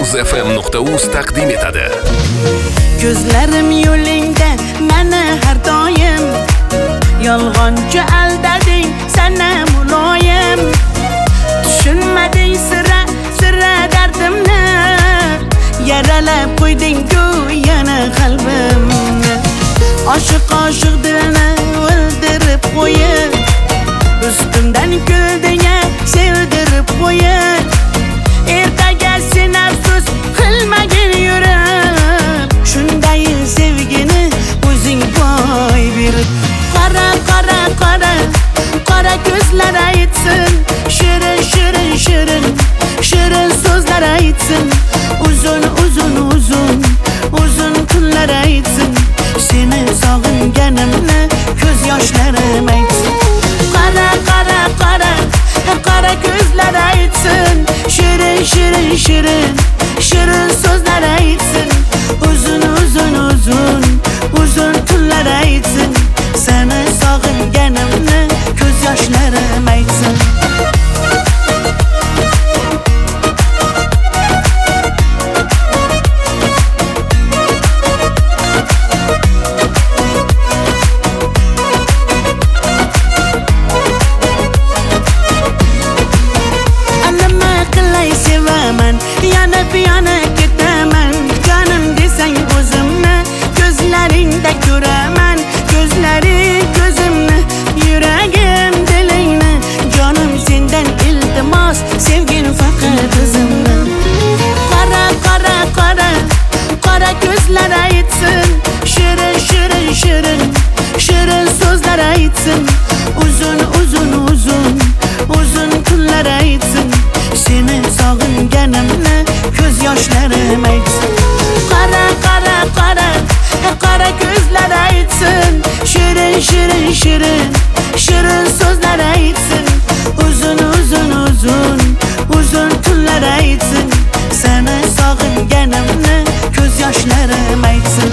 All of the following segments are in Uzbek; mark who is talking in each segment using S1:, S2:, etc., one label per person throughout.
S1: muzfm.uz taqdim etadi.
S2: Ko'zlarim yo'lingda meni har doim, yolg'onchi aldading sana muloyim. Tushunmading sira dardimni, yaralab qo'yding-ku yana qalbimni. Oshiq dilni o'ldirib qo'yib, ustimdan kulding-a sevdirib qo'yib. Ertaga sen afsus qilmagin yurib, shunday sevgini o'zing boy berib. Qora ko'zlar aytsin, shirin so'zlar aytsin, uzun kunlar aytsin, seni sog'inganimni ko'z yoshlarim aytsin. Qora ko'zlar aytsin, shirin so'zlar aytsin, uzun kunlar aytsin, seni sog'inganimni ko'z yoshlarim aytsin. Yana ketaman, canım desang o'zimni, ko'zlaringda ko'raman, ko'zlaring ko'zimni, yuragim dilingni, jonim sendan iltimos, sevgin faqat o'zimni. Qora ko'zlar aytsin, shirin so'zlar aytsin, uzun kunlar aytsin, seni sog'inganimni ko'z yoshlarim aytsin. Qora ko'zlar aytsin, shirin so'zlar aytsin, uzun kunlar aytsin, seni sog'inganimni ko'z yoshlarim aytsin.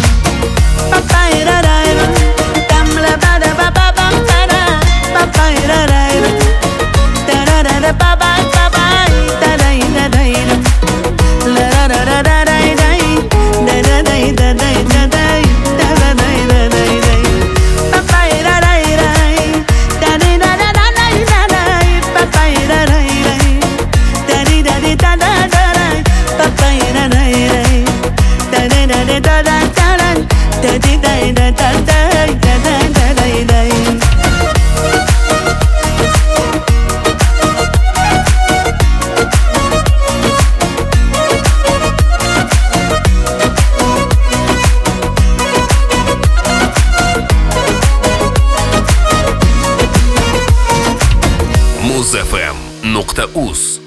S1: muzfm.uz